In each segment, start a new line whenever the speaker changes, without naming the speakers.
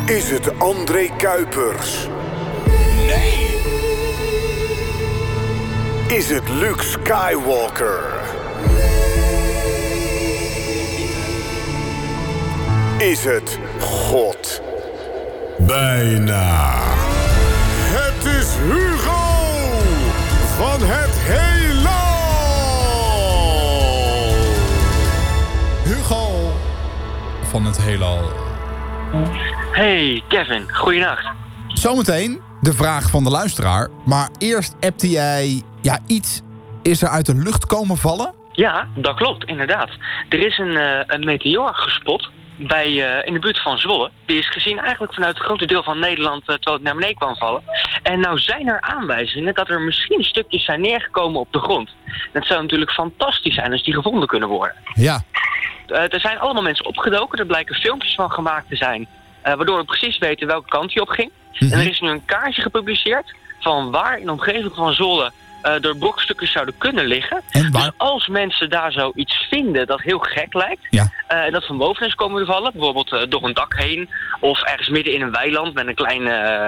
Is het André Kuipers?
Nee!
Is het Luke Skywalker? Is het God? Bijna. Het is Hugo van het heelal.
Hugo van het heelal.
Hey Kevin, goeienacht.
Zometeen de vraag van de luisteraar. Maar eerst appte jij... Ja, iets is er uit de lucht komen vallen?
Ja, dat klopt, inderdaad. Er is een meteoor gespot in de buurt van Zwolle. Die is gezien eigenlijk vanuit het grote deel van Nederland terwijl het naar beneden kwam vallen. En nou zijn er aanwijzingen dat er misschien stukjes zijn neergekomen op de grond. Dat zou natuurlijk fantastisch zijn als die gevonden kunnen worden.
Ja.
Er zijn allemaal mensen opgedoken. Er blijken filmpjes van gemaakt te zijn. Waardoor we precies weten welke kant hij op ging.
Mm-hmm.
En er is nu een kaartje gepubliceerd van waar in de omgeving van Zwolle er brokstukjes zouden kunnen liggen.
En waar?
Dus als mensen daar zoiets vinden dat heel gek lijkt,
Ja.
en dat van boven is komen te vallen, bijvoorbeeld door een dak heen, of ergens midden in een weiland met een klein,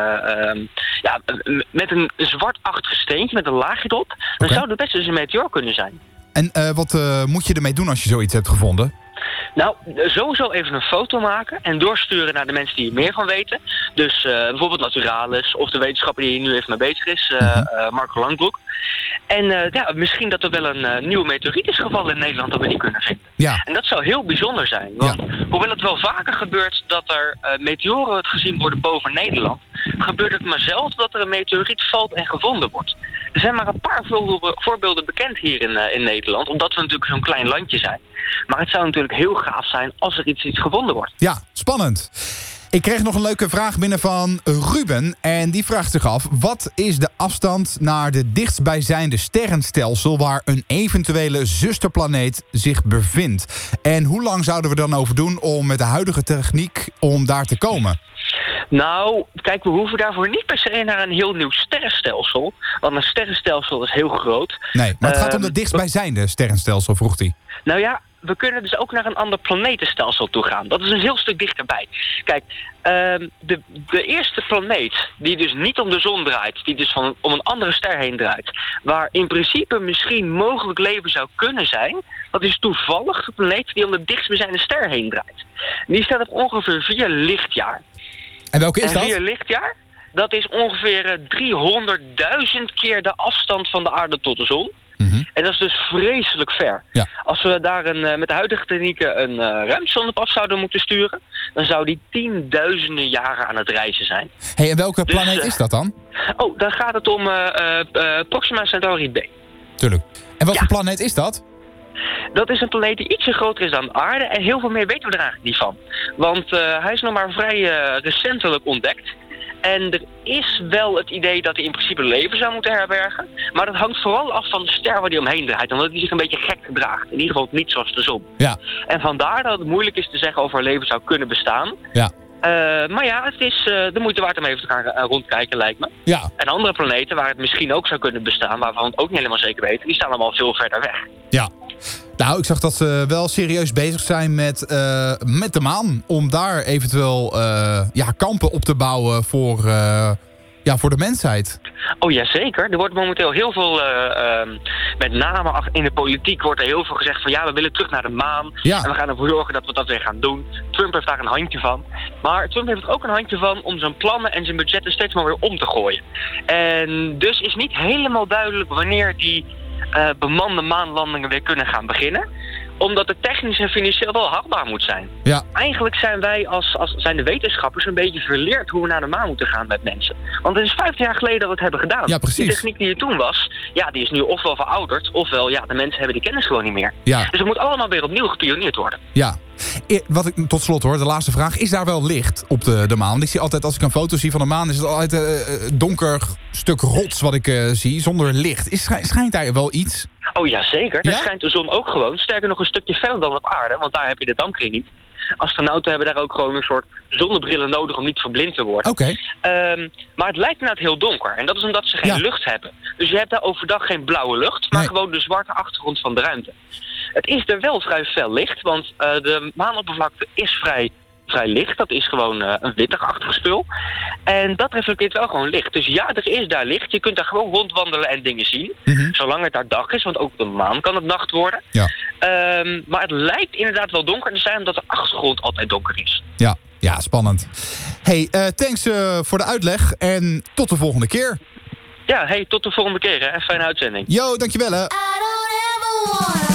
met een zwartachtig steentje met een laagje erop, dan zou het best eens een meteoor kunnen zijn.
En wat moet je ermee doen als je zoiets hebt gevonden?
Nou, sowieso even een foto maken en doorsturen naar de mensen die er meer van weten. Dus bijvoorbeeld Naturalis of de wetenschapper die hier nu even mee bezig is, Marco Langbroek. En misschien dat er wel een nieuwe meteoriet is gevallen in Nederland dat we niet kunnen vinden.
Ja.
En dat zou heel bijzonder zijn. Want hoewel het wel vaker gebeurt dat er meteoren gezien worden boven Nederland, gebeurt het maar zelden dat er een meteoriet valt en gevonden wordt. Er zijn maar een paar voorbeelden bekend hier in Nederland, omdat we natuurlijk zo'n klein landje zijn. Maar het zou natuurlijk heel gaaf zijn als er iets gevonden wordt.
Ja, spannend. Ik kreeg nog een leuke vraag binnen van Ruben. En die vraagt zich af, wat is de afstand naar de dichtstbijzijnde sterrenstelsel waar een eventuele zusterplaneet zich bevindt? En hoe lang zouden we dan over doen om met de huidige techniek om daar te komen?
Nou, kijk, we hoeven daarvoor niet per se naar een heel nieuw sterrenstelsel. Want een sterrenstelsel is heel groot.
Nee, maar het gaat om de dichtstbijzijnde sterrenstelsel, vroeg hij.
Nou ja, we kunnen dus ook naar een ander planetenstelsel toe gaan. Dat is een heel stuk dichterbij. Kijk, de eerste planeet die dus niet om de zon draait, die dus om een andere ster heen draait, waar in principe misschien mogelijk leven zou kunnen zijn, dat is toevallig de planeet die om de dichtstbijzijnde ster heen draait. Die staat op ongeveer 4 lichtjaar.
En welke is dat?
4 lichtjaar, dat is ongeveer 300.000 keer de afstand van de aarde tot de zon. Mm-hmm. En dat is dus vreselijk ver. Ja. Als we daar met de huidige technieken een ruimtesonde op af zouden moeten sturen, dan zou die 10.000 jaren aan het reizen zijn.
Hey, en welke planeet is dat dan?
Dan gaat het om Proxima Centauri B.
Tuurlijk. En wat voor planeet is dat?
Dat is een planeet die ietsje groter is dan de aarde en heel veel meer weten we er eigenlijk niet van. Want hij is nog maar vrij recentelijk ontdekt. En er is wel het idee dat hij in principe leven zou moeten herbergen. Maar dat hangt vooral af van de ster waar hij omheen draait. Omdat hij zich een beetje gek gedraagt. In ieder geval niet zoals de zon. Ja. En vandaar dat het moeilijk is te zeggen of er leven zou kunnen bestaan. Ja. Maar ja, het is de moeite waard om even te gaan rondkijken, lijkt me. Ja. En andere planeten waar het misschien ook zou kunnen bestaan, waarvan we het ook niet helemaal zeker weten, die staan allemaal veel verder weg. Ja.
Nou, ik zag dat ze wel serieus bezig zijn met de maan. Om daar eventueel kampen op te bouwen voor de mensheid.
Oh ja, zeker. Er wordt momenteel heel veel, met name in de politiek wordt er heel veel gezegd van ja, we willen terug naar de maan. Ja. En we gaan ervoor zorgen dat we dat weer gaan doen. Trump heeft daar een handje van. Maar Trump heeft er ook een handje van om zijn plannen en zijn budgetten steeds maar weer om te gooien. En dus is niet helemaal duidelijk wanneer die bemande maanlandingen weer kunnen gaan beginnen. Omdat het technisch en financieel wel haalbaar moet zijn. Ja. Eigenlijk zijn wij zijn de wetenschappers een beetje verleerd hoe we naar de maan moeten gaan met mensen. Want het is 15 jaar geleden dat we het hebben gedaan.
Ja, precies.
Die techniek die er toen was, die is nu ofwel verouderd, ofwel de mensen hebben die kennis gewoon niet meer. Ja. Dus het moet allemaal weer opnieuw gepioneerd worden.
Ja. Wat ik tot slot hoor, de laatste vraag. Is daar wel licht op de maan? Want ik zie altijd, als ik een foto zie van de maan, is het altijd een donker stuk rots wat ik zie, zonder licht. Schijnt daar wel iets?
Oh ja, zeker. Daar schijnt de zon ook gewoon. Sterker nog een stukje verder dan op aarde, want daar heb je de dampkring niet. Astronauten hebben daar ook gewoon een soort zonnebrillen nodig om niet verblind te worden.
Oké.
Maar het lijkt inderdaad heel donker. En dat is omdat ze geen lucht hebben. Dus je hebt daar overdag geen blauwe lucht, maar gewoon de zwarte achtergrond van de ruimte. Het is er wel vrij fel licht, want de maanoppervlakte is vrij vrij licht. Dat is gewoon een wittig-achtig spul. En dat reflecteert wel gewoon licht. Dus ja, er is daar licht. Je kunt daar gewoon rondwandelen en dingen zien. Mm-hmm. Zolang het daar dag is, want ook op de maan kan het nacht worden. Ja. Maar het lijkt inderdaad wel donker te zijn, omdat de achtergrond altijd donker is.
Ja, spannend. Hey, thanks voor de uitleg en tot de volgende keer.
Ja, tot de volgende keer. Hè. Fijne uitzending.
Yo, dankjewel hè.